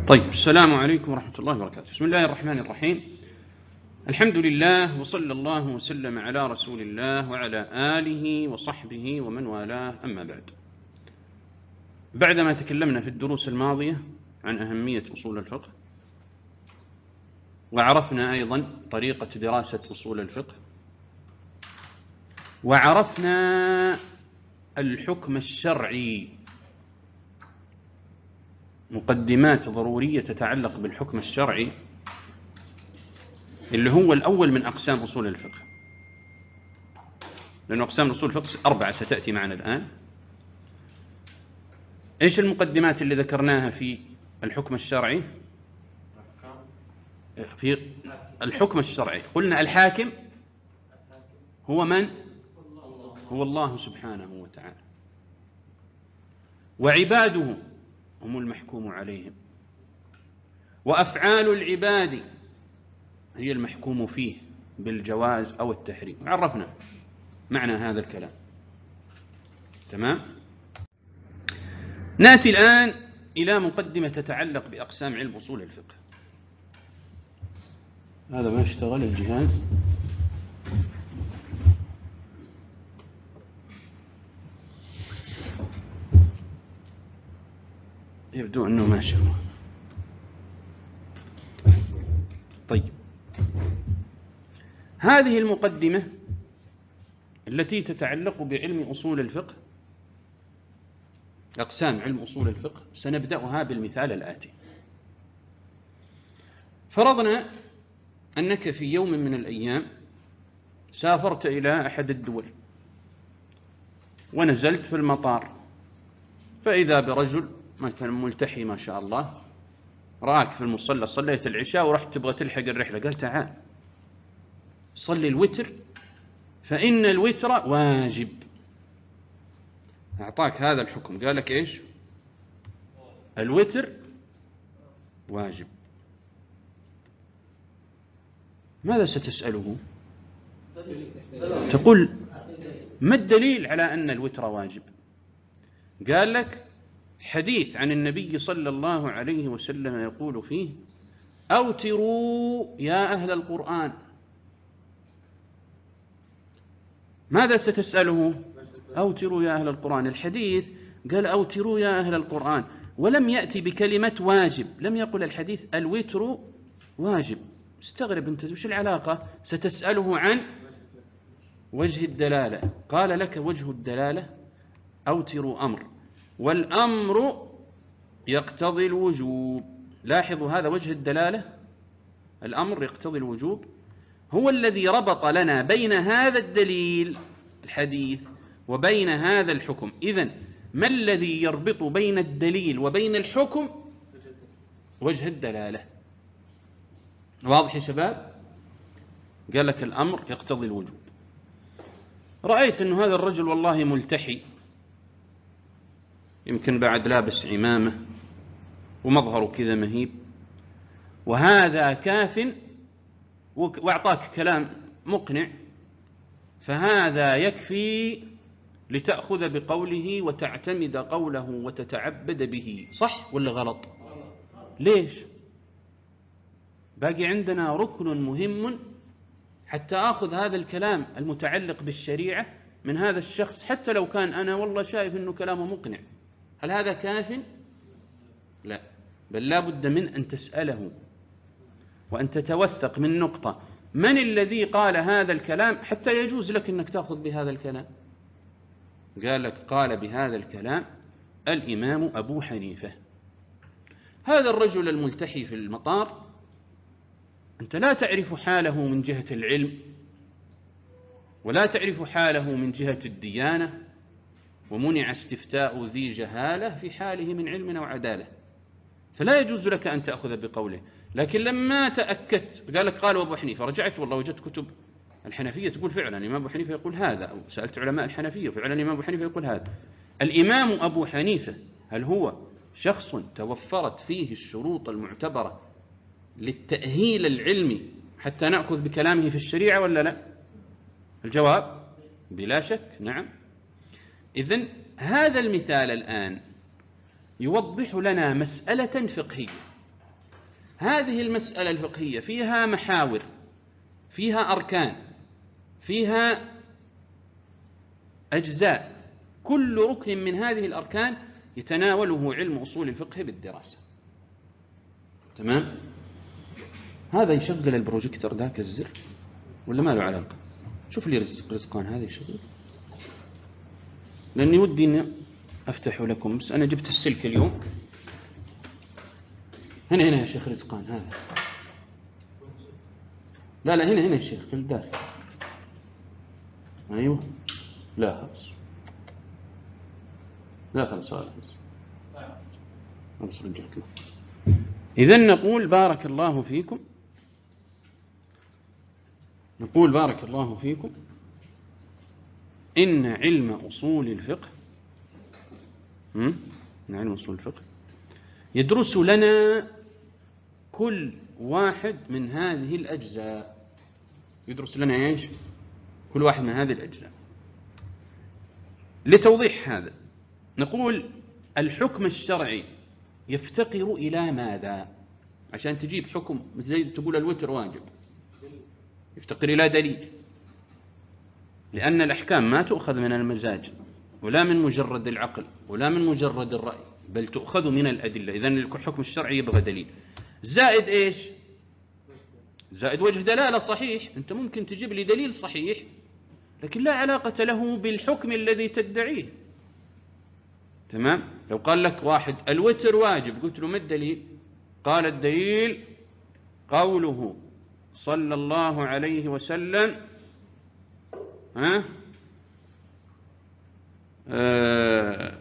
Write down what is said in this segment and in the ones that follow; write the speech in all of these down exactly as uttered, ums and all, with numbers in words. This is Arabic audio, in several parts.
طيب، السلام عليكم ورحمة الله وبركاته. بسم الله الرحمن الرحيم. الحمد لله، وصلى الله وسلم على رسول الله وعلى آله وصحبه ومن والاه، أما بعد. بعدما تكلمنا في الدروس الماضية عن أهمية أصول الفقه، وعرفنا أيضا طريقة دراسة أصول الفقه، وعرفنا الحكم الشرعي، مقدمات ضرورية تتعلق بالحكم الشرعي اللي هو الأول من أقسام أصول الفقه، لأن أقسام أصول الفقه أربعة ستأتي معنا الآن. إيش المقدمات اللي ذكرناها في الحكم الشرعي؟ في الحكم الشرعي قلنا الحاكم هو من؟ هو الله سبحانه وتعالى، وعباده هم المحكوم عليهم، وأفعال العباد هي المحكوم فيه بالجواز أو التحريم. عرفنا معنى هذا الكلام، تمام؟ نأتي الآن إلى مقدمة تتعلق بأقسام علم أصول الفقه. هذا ما اشتغل الجهاز، يبدو أنه ما شاء الله. طيب، هذه المقدمة التي تتعلق بعلم أصول الفقه، أقسام علم أصول الفقه، سنبدأها بالمثال الآتي. فرضنا أنك في يوم من الأيام سافرت إلى أحد الدول ونزلت في المطار، فإذا برجل مثلا ملتحي ما شاء الله رأك في المصلى، صليت العشاء ورحت تبغى تلحق الرحلة، قال تعال صلي الوتر فإن الوتر واجب. أعطاك هذا الحكم، قال لك إيش؟ الوتر واجب. ماذا ستسأله؟ تقول ما الدليل على أن الوتر واجب؟ قال لك حديث عن النبي صلى الله عليه وسلم يقول فيه: أوتروا يا أهل القرآن. ماذا ستسأله؟ أوتروا يا أهل القرآن. الحديث قال أوتروا يا أهل القرآن، ولم يأتي بكلمة واجب، لم يقل الحديث الوتر واجب. استغرب أنت، وش العلاقة؟ ستسأله عن وجه الدلالة. قال لك وجه الدلالة أوتروا أمر، والأمر يقتضي الوجوب. لاحظوا هذا وجه الدلالة، الأمر يقتضي الوجوب، هو الذي ربط لنا بين هذا الدليل الحديث وبين هذا الحكم. إذن ما الذي يربط بين الدليل وبين الحكم؟ وجه الدلالة. واضح يا شباب؟ قال لك الأمر يقتضي الوجوب. رأيت أن هذا الرجل والله ملتحي، يمكن بعد لابس عمامة ومظهره كذا مهيب، وهذا كاف، وأعطاك كلام مقنع، فهذا يكفي لتأخذ بقوله وتعتمد قوله وتتعبد به. صح ولا غلط؟ ليش؟ باقي عندنا ركن مهم حتى أخذ هذا الكلام المتعلق بالشريعة من هذا الشخص، حتى لو كان أنا والله شايف أنه كلامه مقنع. هل هذا كاف؟ لا، بل لا بد من أن تسأله وأن تتوثق من نقطة: من الذي قال هذا الكلام حتى يجوز لك أنك تأخذ بهذا الكلام؟ قال لك قال بهذا الكلام الإمام أبو حنيفة. هذا الرجل الملتحي في المطار أنت لا تعرف حاله من جهة العلم، ولا تعرف حاله من جهة الديانة، ومنع استفتاء ذي جهالة في حاله من علم وعدالة، فلا يجوز لك أن تأخذ بقوله. لكن لما تأكدت، قال لك قال أبو حنيفة، رجعت والله وجدت كتب الحنفية تقول فعلا الإمام أبو حنيفة يقول هذا، أو سألت علماء الحنفية فعلا الإمام أبو حنيفة يقول هذا. الإمام أبو حنيفة هل هو شخص توفرت فيه الشروط المعتبرة للتأهيل العلمي حتى نأخذ بكلامه في الشريعة ولا لا؟ الجواب بلا شك نعم. إذن هذا المثال الآن يوضح لنا مسألة فقهية. هذه المسألة الفقهية فيها محاور، فيها أركان، فيها أجزاء، كل ركن من هذه الأركان يتناوله علم أصول الفقه بالدراسة. تمام؟ هذا يشغل البروجيكتور ذاك الزر ولا ما له علاقة؟ شوف لي رزق رزقان هذا يشغل، لأني ودي أن أفتحه لكم، بس أنا جبت السلك اليوم. هنا هنا يا شيخ رزقان، هذا لا لا هنا هنا يا شيخ في الداخل. أيوه لا خلاص لا خلاص خلاص خلاص رجعت له. إذن نقول بارك الله فيكم، نقول بارك الله فيكم إن علم أصول الفقه إن علم أصول الفقه يدرس لنا كل واحد من هذه الأجزاء. يدرس لنا إيش؟ كل واحد من هذه الأجزاء. لتوضيح هذا نقول الحكم الشرعي يفتقر إلى ماذا؟ عشان تجيب حكم مثل تقول الوتر واجب، يفتقر إلى دليل، لأن الأحكام ما تؤخذ من المزاج ولا من مجرد العقل ولا من مجرد الرأي، بل تؤخذ من الأدلة. إذن الحكم الشرعي يبغى دليل زائد إيش؟ زائد وجه دلالة صحيح. أنت ممكن تجيب لي دليل صحيح لكن لا علاقة له بالحكم الذي تدعيه. تمام؟ لو قال لك واحد الوتر واجب، قلت له ما الدليل؟ قال الدليل قوله صلى الله عليه وسلم ها آه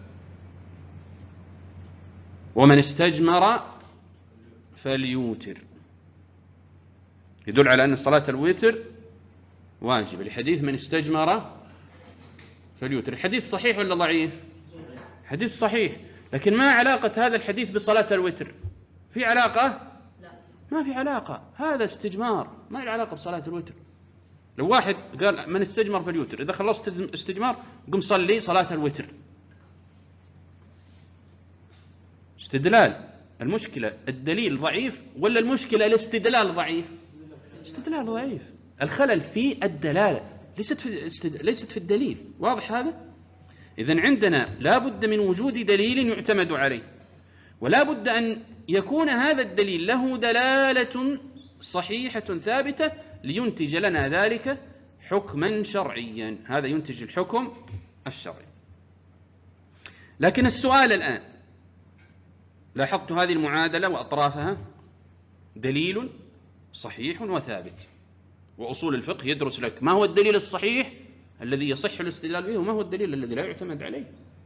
ومن استجمر فليوتر، يدل على أن صلاة الوتر واجب لحديث من استجمر فليوتر. الحديث صحيح ولا ضعيف؟ حديث صحيح، لكن ما علاقة هذا الحديث بصلاة الوتر؟ في علاقة؟ ما في علاقة، هذا استجمار ما له علاقة بصلاة الوتر. لو واحد قال من استجمر فليوتر، إذا خلصت استجمار قم صلي صلاة الوتر، استدلال. المشكلة الدليل ضعيف ولا المشكلة الاستدلال ضعيف؟ استدلال ضعيف. الخلل في الدلالة ليست في الاستد... ليست في الدليل. واضح هذا؟ إذن عندنا لا بد من وجود دليل يعتمد عليه، ولا بد أن يكون هذا الدليل له دلالة صحيحة ثابتة لينتج لنا ذلك حكما شرعيا. هذا ينتج الحكم الشرعي. لكن السؤال الآن، لاحظت هذه المعادلة وأطرافها دليل صحيح وثابت، وأصول الفقه يدرس لك ما هو الدليل الصحيح الذي يصح الاستدلال به وما هو الدليل الذي لا يعتمد عليه.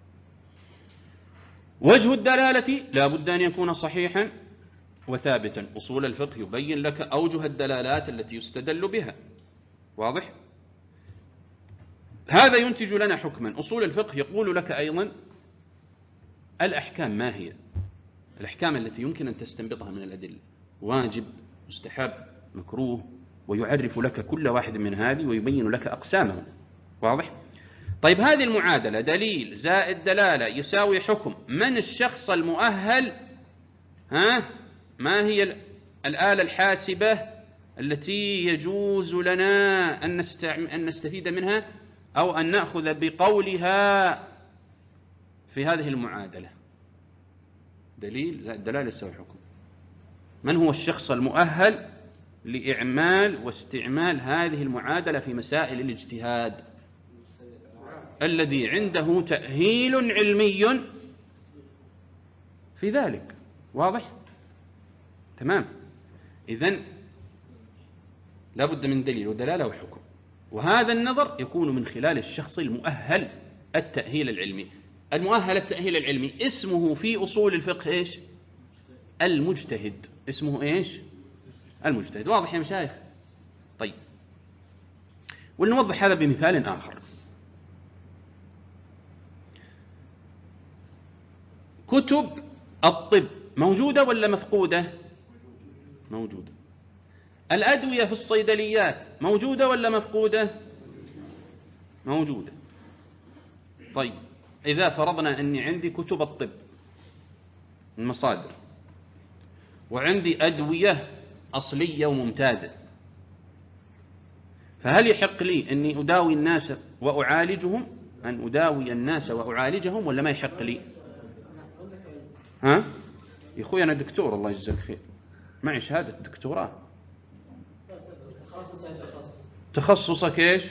وجه الدلالة لا بد أن يكون صحيحا وثابتا. أصول الفقه يبين لك أوجه الدلالات التي يستدل بها. واضح؟ هذا ينتج لنا حكما. أصول الفقه يقول لك أيضا الأحكام ما هي؟ الأحكام التي يمكن أن تستنبطها من الأدلة، واجب، مستحب، مكروه، ويعرف لك كل واحد من هذه ويبين لك أقسامه. واضح؟ طيب هذه المعادلة دليل زائد دلالة يساوي حكم. من الشخص المؤهل؟ ها؟ ما هي الآلة الحاسبة التي يجوز لنا أن, أن نستفيد منها أو أن نأخذ بقولها في هذه المعادلة؟ دليل زائد دلالة يساوي حكم. من هو الشخص المؤهل لإعمال واستعمال هذه المعادلة في مسائل الاجتهاد؟ الذي عنده تأهيل علمي في ذلك. واضح؟ تمام. إذن لا بد من دليل ودلالة وحكم، وهذا النظر يكون من خلال الشخص المؤهل التأهيل العلمي. المؤهل التأهيل العلمي اسمه في أصول الفقه إيش؟ المجتهد. اسمه إيش؟ المجتهد. واضح يا مشايخ؟ طيب، ولنوضح هذا بمثال آخر. كتب الطب موجودة ولا مفقودة؟ موجودة. الأدوية في الصيدليات موجودة ولا مفقودة؟ موجودة. طيب، إذا فرضنا أني عندي كتب الطب المصادر، وعندي أدوية أصلية وممتازة، فهل يحق لي أني أداوي الناس وأعالجهم، أن أداوي الناس وأعالجهم، ولا ما يحق لي؟ ها يا أخوي أنا دكتور الله يجزاك خير، معي شهادة دكتوراه. تخصصك إيش؟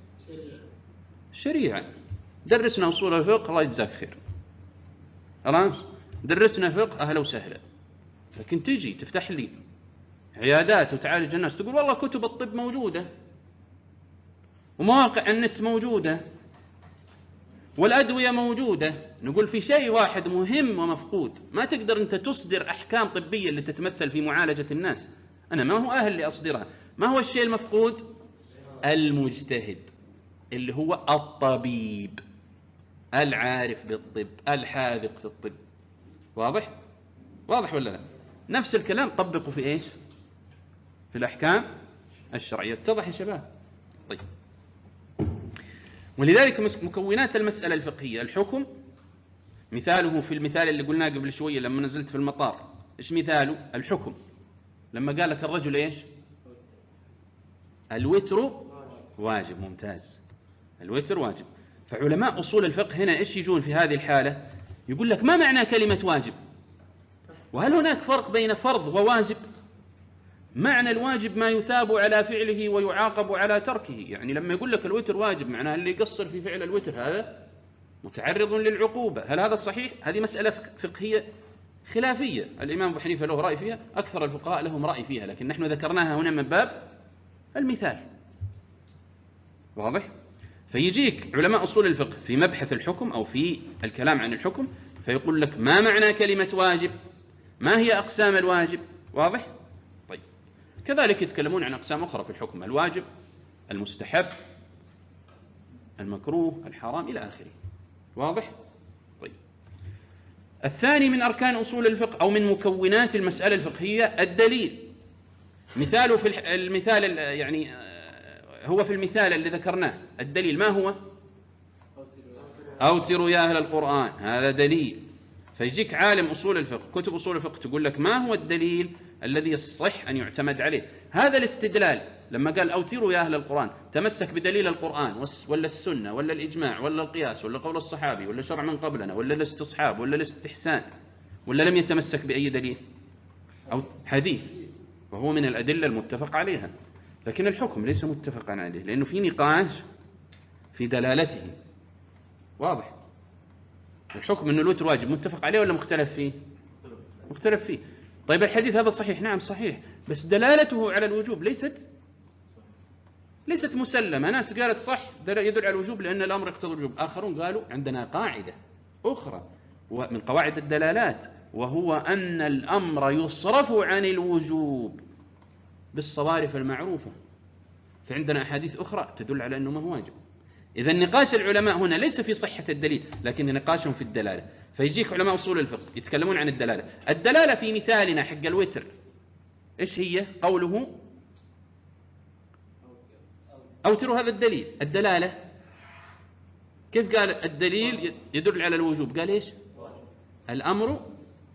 شريعة. درسنا أصول الفقه الله يجزاك خير، خلاص درسنا فقه أهلا وسهلا. لكن تجي تفتح لي عيادات وتعالج الناس تقول والله كتب الطب موجودة ومواقع النت موجودة والأدوية موجودة، نقول في شيء واحد مهم ومفقود، ما تقدر أنت تصدر أحكام طبية اللي تتمثل في معالجة الناس، أنا ما هو أهل لأصدرها. ما هو الشيء المفقود؟ المجتهد اللي هو الطبيب العارف بالطب الحاذق في الطب. واضح؟ واضح ولا لا؟ نفس الكلام طبقه في إيش؟ في الأحكام الشرعية. اتضح يا شباب؟ طيب، ولذلك مكونات المسألة الفقهية الحكم، مثاله في المثال اللي قلناه قبل شوية لما نزلت في المطار، إيش مثاله؟ الحكم لما قال لك الرجل إيش؟ الوتر واجب. ممتاز، الوتر واجب. فعلماء أصول الفقه هنا إيش يجون في هذه الحالة؟ يقول لك ما معنى كلمة واجب؟ وهل هناك فرق بين فرض وواجب؟ معنى الواجب ما يثاب على فعله ويعاقب على تركه، يعني لما يقول لك الوتر واجب معناه اللي يقصر في فعل الوتر هذا متعرض للعقوبة. هل هذا صحيح؟ هذه مسألة فقهية خلافية، الإمام أبو حنيفة له رأي فيها، أكثر الفقهاء لهم رأي فيها، لكن نحن ذكرناها هنا من باب المثال. واضح؟ فيجيك علماء أصول الفقه في مبحث الحكم أو في الكلام عن الحكم فيقول لك ما معنى كلمة واجب؟ ما هي أقسام الواجب؟ واضح؟ طيب، كذلك يتكلمون عن أقسام أخرى في الحكم، الواجب، المستحب، المكروه، الحرام، إلى آخره. واضح؟ طيب، الثاني من أركان أصول الفقه أو من مكونات المسألة الفقهية الدليل. مثاله في المثال يعني هو في المثال اللي ذكرناه الدليل ما هو؟ أوتروا يا أهل القرآن، هذا دليل. فيجيك عالم أصول الفقه كتب أصول الفقه تقول لك ما هو الدليل الذي يصح أن يعتمد عليه. هذا الاستدلال لما قال أوتروا يا أهل القرآن تمسك بدليل القرآن ولا السنة ولا الإجماع ولا القياس ولا قول الصحابي ولا شرع من قبلنا ولا الاستصحاب ولا الاستحسان، ولا لم يتمسك بأي دليل أو حديث، وهو من الأدلة المتفق عليها. لكن الحكم ليس متفقا عليه لأنه في نقاش في دلالته. واضح؟ الحكم أنه الوتر واجب متفق عليه ولا مختلف فيه؟ مختلف فيه. طيب الحديث هذا صحيح؟ نعم صحيح، بس دلالته على الوجوب ليست ليست مسلمة. ناس قالت صح يدل على الوجوب لأن الأمر يقتضي الوجوب، آخرون قالوا عندنا قاعدة أخرى ومن قواعد الدلالات، وهو أن الأمر يصرف عن الوجوب بالصوارف المعروفة، فعندنا أحاديث أخرى تدل على أنه ما هو واجب. إذا نقاش العلماء هنا ليس في صحة الدليل لكن نقاشهم في الدلالة. فيجيك علماء أصول الفقه يتكلمون عن الدلالة. الدلالة في مثالنا حق الوتر إيش هي؟ قوله أوتروا، هذا الدليل. الدلالة كيف قال الدليل يدل على الوجوب؟ قال إيش؟ الأمر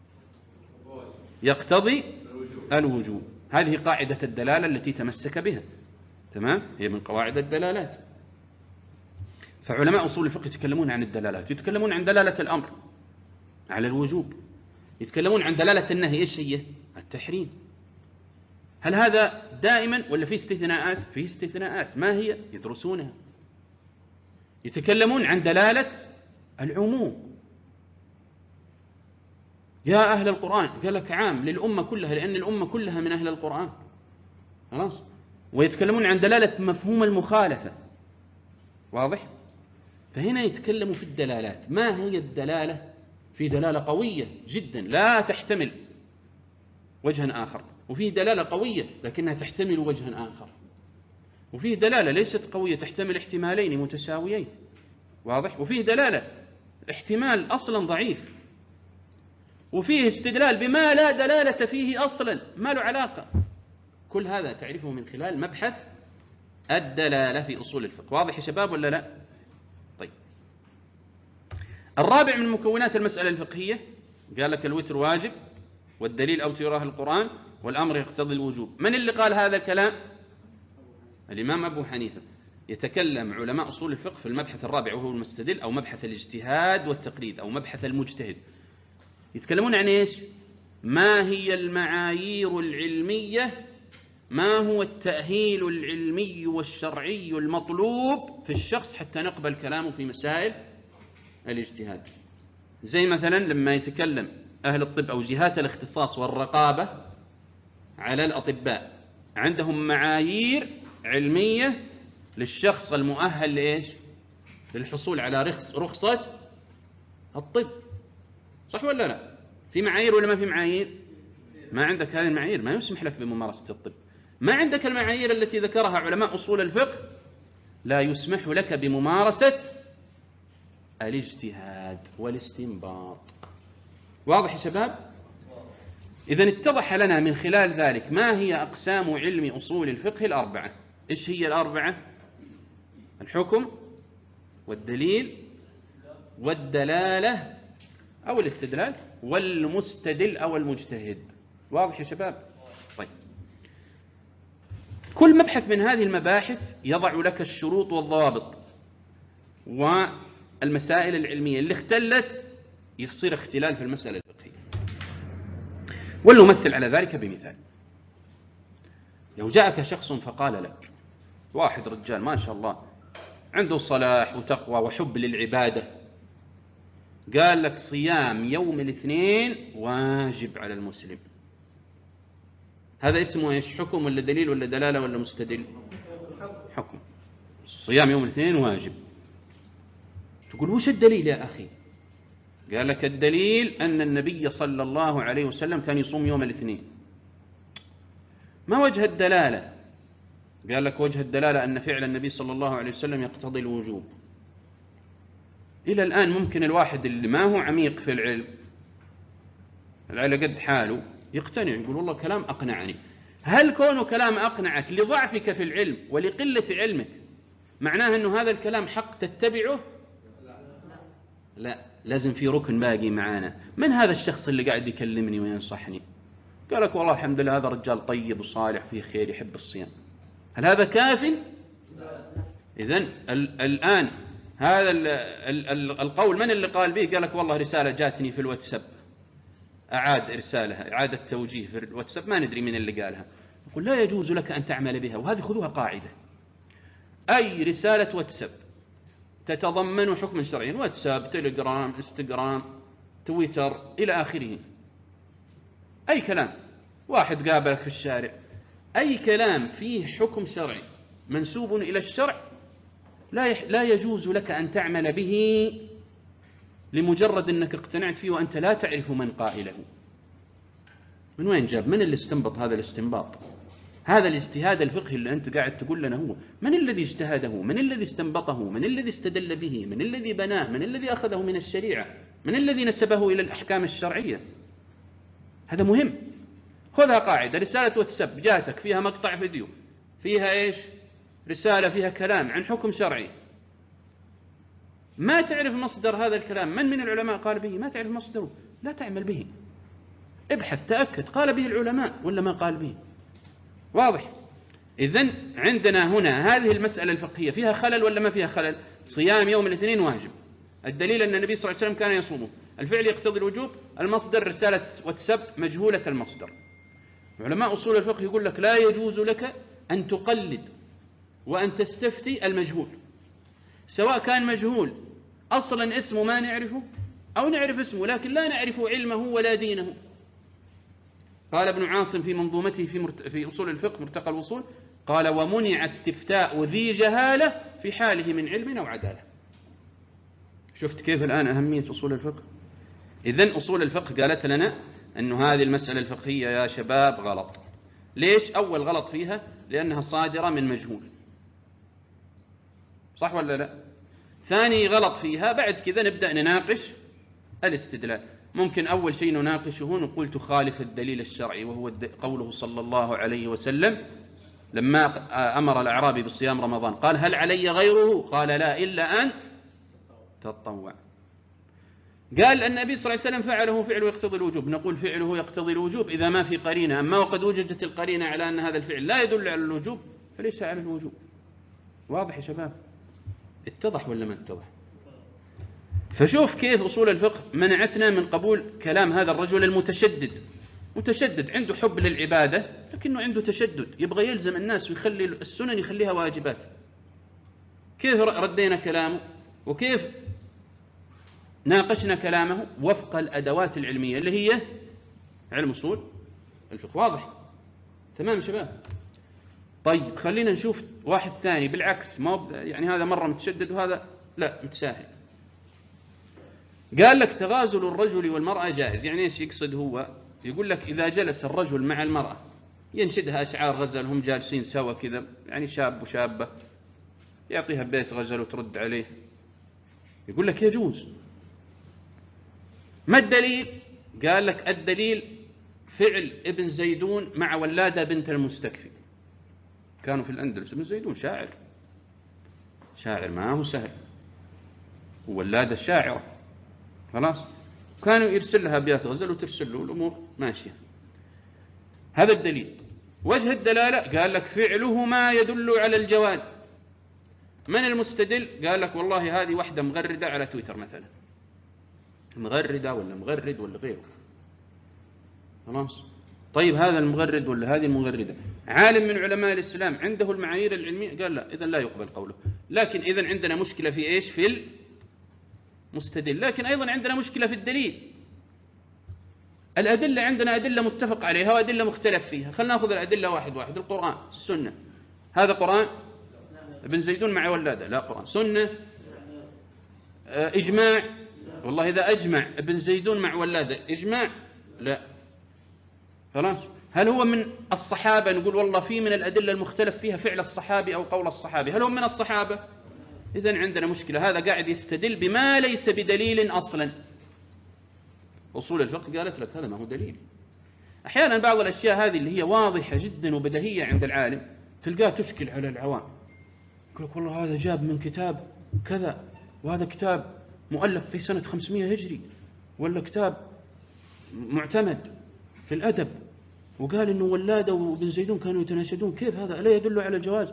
يقتضي الوجوب. هذه قاعدة الدلالة التي تمسك بها، تمام؟ هي من قواعد الدلالات. فعلماء أصول الفقه يتكلمون عن الدلالات، يتكلمون عن دلالة الأمر على الوجوب، يتكلمون عن دلالة النهي إيش هي؟ التحريم. هل هذا دائما ولا في استثناءات؟ في استثناءات، ما هي؟ يدرسونها. يتكلمون عن دلالة العموم، يا أهل القرآن، قال لك عام للأمة كلها لأن الأمة كلها من أهل القرآن، خلاص. ويتكلمون عن دلالة مفهوم المخالفة. واضح؟ فهنا يتكلموا في الدلالات. ما هي الدلالة؟ في دلالة قوية جدا لا تحتمل وجها آخر، وفيه دلالة قوية لكنها تحتمل وجها آخر، وفيه دلالة ليست قوية تحتمل احتمالين متساويين. واضح؟ وفيه دلالة احتمال أصلا ضعيف، وفيه استدلال بما لا دلالة فيه أصلا ما له علاقة. كل هذا تعرفه من خلال مبحث الدلالة في أصول الفقه. واضح يا شباب ولا لا؟ طيب، الرابع من مكونات المسألة الفقهية قال لك الوتر واجب والدليل أو تراه القرآن والأمر يقتضي الوجوب. من اللي قال هذا الكلام؟ الإمام أبو حنيفة. يتكلم علماء أصول الفقه في المبحث الرابع وهو المستدل، أو مبحث الاجتهاد والتقليد، أو مبحث المجتهد. يتكلمون عن إيش؟ ما هي المعايير العلمية، ما هو التأهيل العلمي والشرعي المطلوب في الشخص حتى نقبل كلامه في مسائل الاجتهاد. زي مثلا لما يتكلم أهل الطب أو جهات الاختصاص والرقابة على الأطباء، عندهم معايير علمية للشخص المؤهل لإيش؟ للحصول على رخصة الطب. صح ولا لا؟ في معايير ولا ما في معايير؟ ما عندك هذه المعايير ما يسمح لك بممارسة الطب. ما عندك المعايير التي ذكرها علماء أصول الفقه، لا يسمح لك بممارسة الاجتهاد والاستنباط. واضح يا شباب؟ إذن اتضح لنا من خلال ذلك ما هي أقسام علم أصول الفقه الأربعة. إيش هي الأربعة؟ الحكم والدليل والدلالة أو الاستدلال والمستدل أو المجتهد. واضح يا شباب؟ طيب، كل مبحث من هذه المباحث يضع لك الشروط والضوابط والمسائل العلمية اللي اختلت يصير اختلال في المسألة الفقهية. ولنمثل على ذلك بمثال. لو جاءك شخص فقال لك، واحد رجال ما شاء الله عنده صلاح وتقوى وحب للعبادة، قال لك صيام يوم الاثنين واجب على المسلم، هذا اسمه ايش؟ حكم ولا دليل ولا دلالة ولا مستدل؟ حكم. صيام يوم الاثنين واجب. تقول وش الدليل يا أخي؟ قال لك الدليل أن النبي صلى الله عليه وسلم كان يصوم يوم الاثنين. ما وجه الدلالة؟ قال لك وجه الدلالة أن فعل النبي صلى الله عليه وسلم يقتضي الوجوب. إلى الآن ممكن الواحد اللي ما هو عميق في العلم، على قد حاله، يقتنع، يقول والله كلام أقنعني. هل كونه كلام أقنعك لضعفك في العلم ولقلة علمك معناه أنه هذا الكلام حق تتبعه؟ لا، لازم في ركن باقي معانا. من هذا الشخص اللي قاعد يكلمني وينصحني؟ قال لك والله الحمد لله هذا رجال طيب وصالح فيه خير يحب الصيام. هل هذا كاف؟ إذن الآن هذا ال ال ال القول من اللي قال به؟ قال لك والله رسالة جاتني في الواتساب، أعاد إرسالها، إعادة توجيه في الواتساب، ما ندري من اللي قالها. يقول لا يجوز لك أن تعمل بها. وهذه خذوها قاعدة، أي رسالة واتساب تتضمن حكم شرعي، واتساب، تليجرام، انستغرام، تويتر إلى آخره، أي كلام، واحد قابلك في الشارع، أي كلام فيه حكم شرعي منسوب إلى الشرع لا لا يجوز لك أن تعمل به لمجرد أنك اقتنعت فيه وأنت لا تعرف من قائله. من وين جاب؟ من اللي استنبط هذا الاستنباط؟ هذا الاجتهاد الفقهي اللي أنت قاعد تقول لنا هو من الذي اجتهده؟ من الذي استنبطه؟ من الذي استدل به؟ من الذي بناه؟ من الذي أخذه من الشريعة؟ من الذي نسبه إلى الأحكام الشرعية؟ هذا مهم. خذها قاعدة، رسالة واتساب جاتك فيها مقطع فيديو، فيها إيش؟ رسالة فيها كلام عن حكم شرعي، ما تعرف مصدر هذا الكلام، من من العلماء قال به، ما تعرف مصدره، لا تعمل به. ابحث تأكد قال به العلماء ولا ما قال به. واضح؟ إذن عندنا هنا هذه المسألة الفقهية فيها خلل ولا ما فيها خلل؟ صيام يوم الاثنين واجب، الدليل أن النبي صلى الله عليه وسلم كان يصومه، الفعل يقتضي الوجوب، المصدر رسالة واتساب مجهولة المصدر. علماء أصول الفقه يقول لك لا يجوز لك أن تقلد وأن تستفتي المجهول، سواء كان مجهول أصلا اسمه ما نعرفه أو نعرف اسمه لكن لا نعرف علمه ولا دينه. قال ابن عاصم في منظومته في, مرت... في أصول الفقه مرتقى الوصول، قال ومنع استفتاء ذي جهالة في حاله من علم أو عدالة. شفت كيف الآن أهمية أصول الفقه؟ إذن أصول الفقه قالت لنا أن هذه المسألة الفقهية يا شباب غلط. ليش؟ أول غلط فيها لأنها صادرة من مجهول، صح ولا لا؟ ثاني غلط فيها بعد كذا نبدأ نناقش الاستدلال. ممكن أول شيء نناقشه نقول تخالف الدليل الشرعي، وهو قوله صلى الله عليه وسلم لما أمر الأعرابي بصيام رمضان قال هل علي غيره؟ قال لا إلا أن تتطوع. قال النبي صلى الله عليه وسلم فعله فعله يقتضي الوجوب، نقول فعله يقتضي الوجوب إذا ما في قرينة، أما وقد وجدت القرينة على أن هذا الفعل لا يدل على الوجوب فليس على الوجوب. واضح يا شباب؟ اتضح ولا ما اتضح؟ فشوف كيف أصول الفقه منعتنا من قبول كلام هذا الرجل المتشدد، متشدد عنده حب للعبادة لكنه عنده تشدد، يبغى يلزم الناس ويخلي السنن يخليها واجبات. كيف ردينا كلامه وكيف ناقشنا كلامه وفق الأدوات العلمية اللي هي علم أصول الفقه. واضح؟ تمام شباب؟ طيب خلينا نشوف واحد ثاني بالعكس، ما يعني هذا مرة متشدد وهذا لا متساهل. قال لك تغازل الرجل والمرأة جائز. يعني ايش يقصد هو؟ يقول لك إذا جلس الرجل مع المرأة ينشدها أشعار غزل، هم جالسين سوا كذا، يعني شاب وشابة، يعطيها بيت غزل وترد عليه، يقول لك يجوز. ما الدليل؟ قال لك الدليل فعل ابن زيدون مع ولادة بنت المستكفي، كانوا في الأندلس. ابن زيدون شاعر، شاعر ما هو سهل، وولادة شاعرة، خلاص كانوا يرسل لها أبيات غزل وترسل له، الأمور ماشية. هذا الدليل. وجه الدلالة قال لك فعله ما يدل على الجواز. من المستدل؟ قال لك والله هذه واحدة مغردة على تويتر مثلا، مغردة ولا مغرد ولا غيره، خلاص. طيب هذا المغرد ولا هذه المغردة عالم من علماء الإسلام عنده المعايير العلمية، قال لا، إذن لا يقبل قوله. لكن إذن عندنا مشكلة في إيش؟ في المستدل. لكن أيضا عندنا مشكلة في الدليل. الأدلة عندنا أدلة متفق عليها وأدلة مختلف فيها. خلنا نأخذ الأدلة واحد واحد. القرآن، السنة. هذا قرآن ابن زيدون مع ولادة، لا قرآن. سنة، إجماع، والله إذا أجمع ابن زيدون مع ولادة إجماع، لا، خلاص. هل هو من الصحابة؟ نقول والله في من الأدلة المختلف فيها فعل الصحابي أو قول الصحابي، هل هم من الصحابة؟ إذن عندنا مشكلة. هذا قاعد يستدل بما ليس بدليل أصلا. أصول الفقه قالت لك هذا ما هو دليل. أحيانا بعض الأشياء هذه اللي هي واضحة جدا وبديهية عند العالم تلقاه تشكل على العوام، يقول لك والله هذا جاب من كتاب كذا، وهذا كتاب مؤلف في سنة خمسمائة هجري، ولا كتاب معتمد في الأدب، وقال إنه ولادة وابن زيدون كانوا يتناشدون. كيف هذا؟ ألا يدل على الجواز؟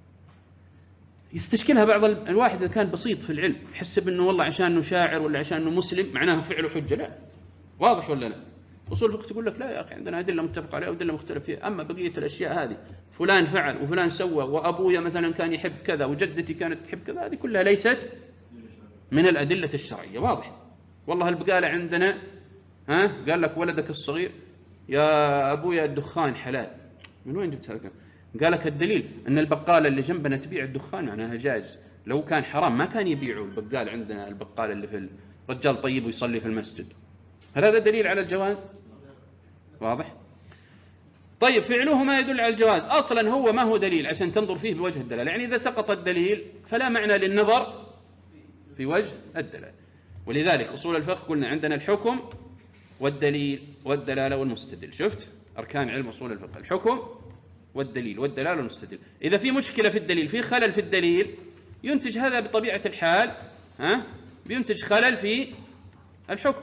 يستشكلها بعض الواحد إذا كان بسيط في العلم، يحسب إنه والله عشان إنه شاعر ولا عشان إنه مسلم معناه فعله حجة. لا، واضح ولا لا؟ أصول الفقه تقول لك لا يا أخي، عندنا أدلة متفق عليها وأدلة مختلف فيها. أما بقية الأشياء هذه فلان فعل وفلان سوى، وأبويا مثلا كان يحب كذا وجدتي كانت تحب كذا، هذه كلها ليست من الأدلة الشرعية. واضح؟ والله البقالة عندنا ها قال لك ولدك الصغير يا أبويا الدخان حلال، من وين جبت هذا؟ قال لك الدليل أن البقالة اللي جنبنا تبيع الدخان، معناها جائز. لو كان حرام ما كان يبيعوا البقال عندنا، البقال اللي في الرجال طيب ويصلي في المسجد. هل هذا دليل على الجواز؟ واضح؟ طيب فعله ما يدل على الجواز أصلا هو ما هو دليل عشان تنظر فيه بوجه الدلالة. يعني إذا سقط الدليل فلا معنى للنظر في وجه الدلالة. ولذلك أصول الفقه قلنا عندنا الحكم والدليل والدلالة والمستدل. شفت أركان علم أصول الفقه؟ الحكم والدليل والدلالة والمستدل. إذا في مشكلة في الدليل، في خلل في الدليل، ينتج هذا بطبيعة الحال ها بينتج خلل في الحكم.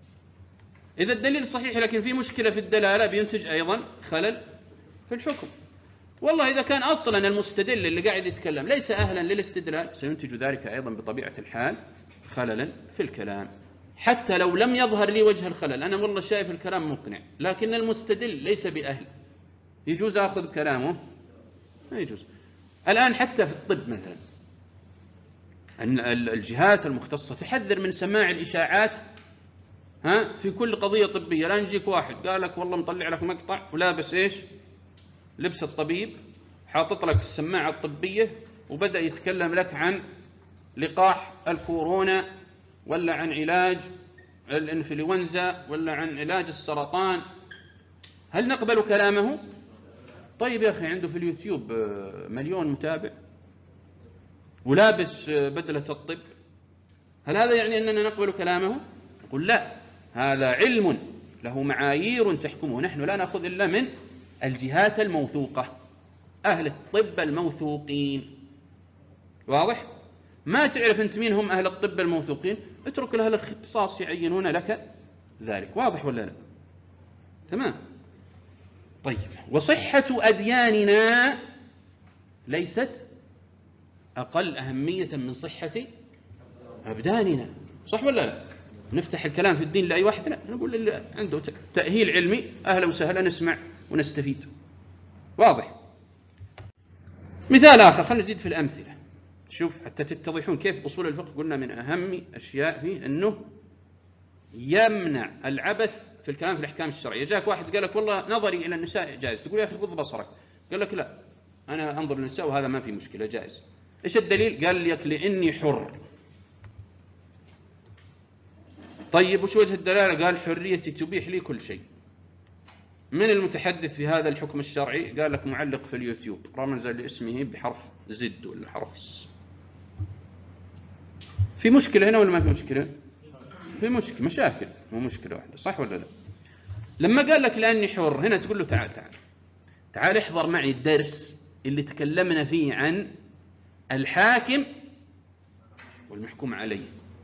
إذا الدليل صحيح لكن في مشكلة في الدلالة بينتج أيضا خلل في الحكم. والله إذا كان أصلا المستدل اللي قاعد يتكلم ليس أهلا للاستدلال سينتج ذلك أيضا بطبيعة الحال خللا في الكلام. حتى لو لم يظهر لي وجه الخلل، أنا والله شايف الكلام مقنع لكن المستدل ليس بأهل، يجوز أخذ كلامه؟ ما يجوز. الآن حتى في الطب مثلا أن الجهات المختصة تحذر من سماع الإشاعات ها في كل قضية طبية. الآن يجيك واحد قال لك والله مطلع لك مقطع ولابس إيش؟ لبس الطبيب، حاطط لك السماعة الطبية وبدأ يتكلم لك عن لقاح الكورونا، ولا عن علاج الإنفلونزا، ولا عن علاج السرطان. هل نقبل كلامه؟ طيب يا أخي عنده في اليوتيوب مليون متابع ولابس بدلة الطب، هل هذا يعني أننا نقبل كلامه؟ نقول لا، هذا علم له معايير تحكمه. نحن لا نأخذ إلا من الجهات الموثوقة، أهل الطب الموثوقين. واضح؟ ما تعرف أنت مين هم أهل الطب الموثوقين؟ اترك لها الاختصاص يعينون لك ذلك. واضح ولا لا؟ تمام. طيب، وصحة أدياننا ليست أقل أهمية من صحة أبداننا، صح ولا لا؟ نفتح الكلام في الدين لأي واحد؟ لا، نقول اللي عنده تأهيل علمي أهلا وسهلا نسمع ونستفيد. واضح. مثال آخر، خلينا نزيد في الأمثلة، شوف حتى تتضحون كيف أصول الفقه قلنا من أهم أشياء فيه أنه يمنع العبث في الكلام في الأحكام الشرعية. جاك واحد قال لك والله نظري إلى النساء جائز، تقول يا أخي غض بصرك، قال لك لا أنا أنظر للنساء وهذا ما في مشكلة جائز. إيش الدليل؟ قال لك لإني حر. طيب وش وجه الدلالة؟ قال حريتي تبيح لي كل شيء. من المتحدث في هذا الحكم الشرعي؟ قال لك معلق في اليوتيوب رمز لاسمه بحرف زد ولا حرف س. في مشكلة هنا ولا ما في مشكلة؟ في مشكلة، مشاكل، مو مشكلة واحدة، صح ولا لا؟ لما قال لك لأني حر، هنا تقول له تعال تعال تعال احضر معي الدرس اللي تكلمنا فيه عن الحاكم والمحكوم عليه.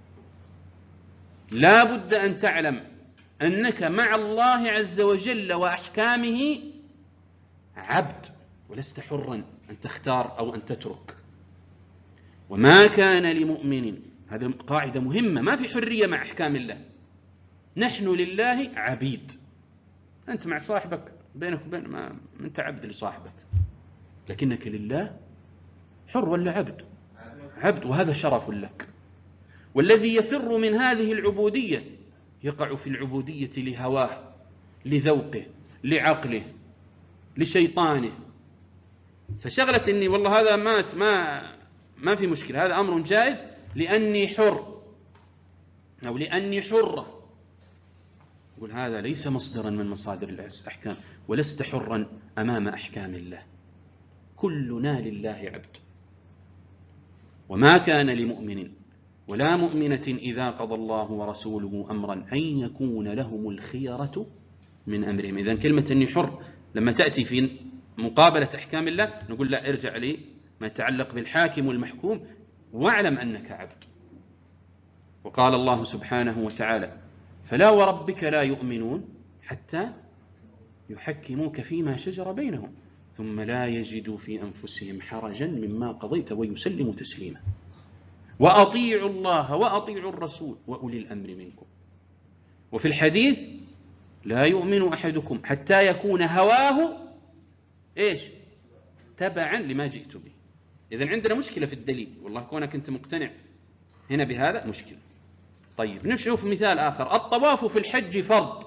لا بد أن تعلم أنك مع الله عز وجل وأحكامه عبد ولست حرا أن تختار أو أن تترك. وما كان لمؤمن، هذه قاعدة مهمة، ما في حرية مع أحكام الله. نحن لله عبيد. أنت مع صاحبك بينك وبين ما أنت عبد لصاحبك، لكنك لله حر ولا عبد؟ عبد، وهذا شرف لك. والذي يفر من هذه العبودية يقع في العبودية لهواه، لذوقه، لعقله، لشيطانه. فشغلت إني والله هذا مات ما ما في مشكلة، هذا أمر جائز لأني حر أو لأني حرة. يقول هذا ليس مصدرا من مصادر الأحكام، ولست حرا أمام أحكام الله. كلنا لله عبد. وما كان لمؤمن ولا مؤمنة إذا قضى الله ورسوله أمرا أن يكون لهم الخيرة من أمرهم. إذن كلمة أني حر لما تأتي في مقابلة أحكام الله نقول لا، ارجع لي ما يتعلق بالحاكم والمحكوم واعلم أنك عبد. وقال الله سبحانه وتعالى فلا وربك لا يؤمنون حتى يحكموك فيما شجر بينهم ثم لا يجدوا في أنفسهم حرجا مما قضيت ويسلموا تسليما وأطيعوا الله وأطيعوا الرسول وأولي الأمر منكم. وفي الحديث لا يؤمن أحدكم حتى يكون هواه إيش تبعا لما جئت به. إذن عندنا مشكلة في الدليل، والله كونك أنت مقتنع هنا بهذا مشكلة. طيب نشوف مثال آخر. الطواف في الحج فرض،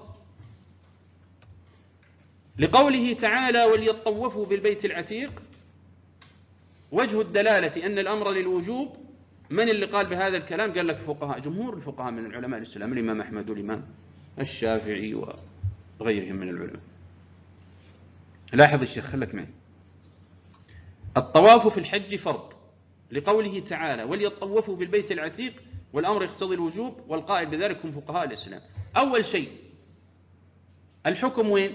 لقوله تعالى وليطوفوا بالبيت العتيق. وجه الدلالة أن الأمر للوجوب. من اللي قال بهذا الكلام؟ قال لك فقهاء، جمهور الفقهاء من العلماء الإسلام، الإمام أحمد والإمام الشافعي وغيرهم من العلماء. لاحظ الشيخ، خلك معي. الطواف في الحج فرض لقوله تعالى وليطوفوا بالبيت العتيق، والأمر يقتضي الوجوب، والقائل بذلك هم فقهاء الإسلام. أول شيء الحكم وين؟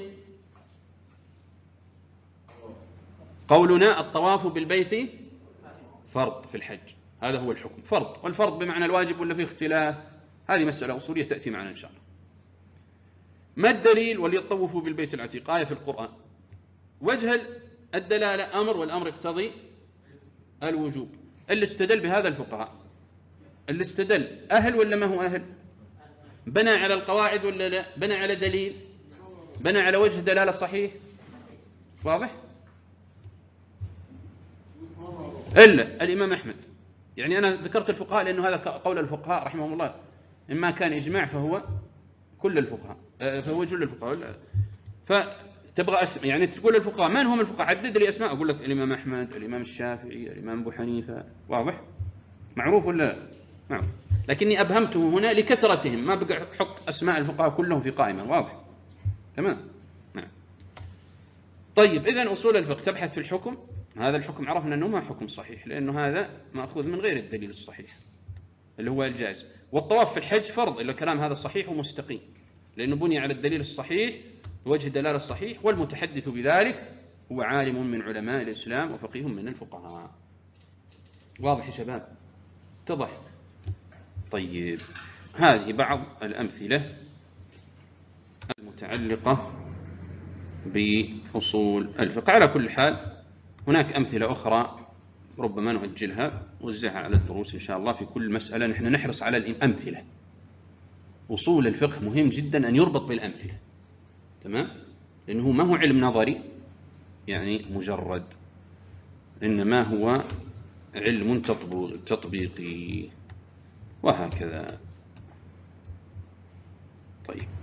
قولنا الطواف بالبيت فرض في الحج، هذا هو الحكم فرض. والفرض بمعنى الواجب ولا فيه اختلاف؟ هذه مسألة أصولية تأتي معنا إن شاء الله. ما الدليل وليطوفوا بالبيت العتيق؟ آية في القرآن. وجه الدلالة أمر، والأمر يقتضي الوجوب. اللي استدل بهذا الفقهاء، اللي استدل أهل ولا ما هو أهل؟ بنى على القواعد ولا لا؟ بنى على دليل، بنى على وجه دلالة صحيح. واضح؟ إلا الإمام أحمد. يعني أنا ذكرت الفقهاء لأنه هذا قول الفقهاء رحمهم الله، إما كان إجماع فهو كل الفقهاء، فهو جل الفقهاء. فتبغى أسمع يعني تقول الفقهاء من هم الفقهاء؟ عدد لي أسماء، أقول لك الإمام أحمد، الإمام الشافعي، الإمام أبو حنيفة. واضح؟ معروف ولا معروف؟ لكني أبهمته هنا لكثرتهم، ما بقى حط أسماء الفقهاء كلهم في قائمة. واضح؟ تمام؟ نعم. طيب إذن أصول الفقه تبحث في الحكم. هذا الحكم عرفنا أنه ما حكم صحيح، لأنه هذا مأخوذ من غير الدليل الصحيح اللي هو الجائز. والطواف في الحج فرض، إلا الكلام هذا صحيح ومستقيم، لأنه بني على الدليل الصحيح ووجه الدلالة الصحيح، والمتحدث بذلك هو عالم من علماء الإسلام وفقيه من الفقهاء. واضح يا شباب؟ اتضح؟ طيب هذه بعض الأمثلة المتعلقة بأصول الفقه. على كل حال هناك أمثلة أخرى ربما نؤجلها ونوزعها على الدروس إن شاء الله. في كل مسألة نحن نحرص على الأمثلة. أصول الفقه مهم جدا أن يربط بالأمثلة، تمام؟ لأنه ما هو علم نظري يعني مجرد، إنما هو علم تطبيقي وهكذا. طيب.